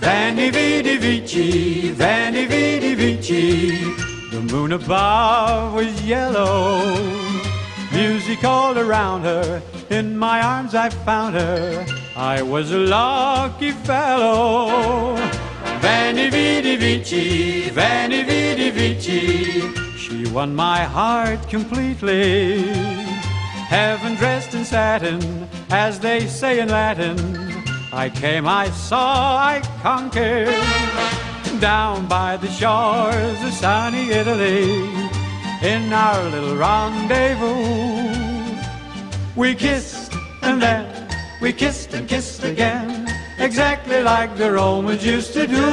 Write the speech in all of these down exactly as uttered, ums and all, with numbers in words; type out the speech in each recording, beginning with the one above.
Veni vidi vici, veni vidi vici. The moon above was yellow. Music all around her. In my arms I found her. I was a lucky fellow. Veni vidi vici, veni vidi vici. She won my heart completely. Heaven dressed in satin, as they say in Latin. I came, I saw, I conquered. Down by the shores of sunny Italy, in our little rendezvous, we kissed and then we kissed and kissed again, exactly like the Romans used to do.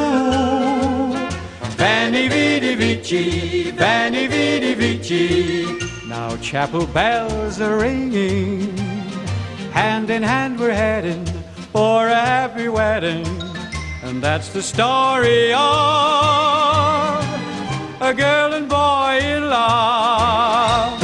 Veni vidi vici, veni vidi vici. Now chapel bells are ringing, hand in hand we're heading for a happy wedding. And that's the story of a girl and boy in love.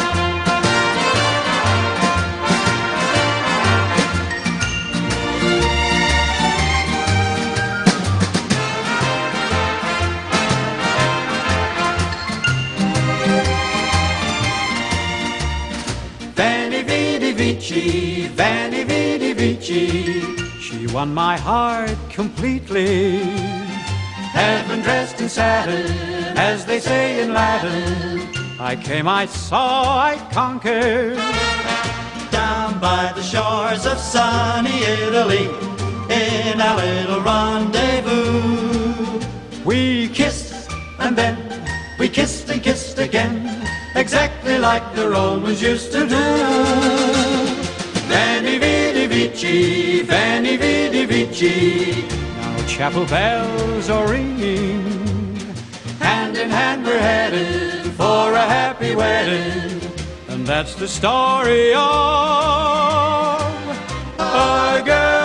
Veni vidi vici, veni vidi vici. She won my heart completely. Heaven dressed in satin, as they say in Latin. I came, I saw, I conquered. Down by the shores of sunny Italy, in our little rendezvous, We kissed and then we kissed and kissed again, exactly like the Romans used to do. Veni vidi vici, veni vidi vici. Now chapel bells are ringing, Hand in hand we're headed for a happy wedding. and that's the story of a girl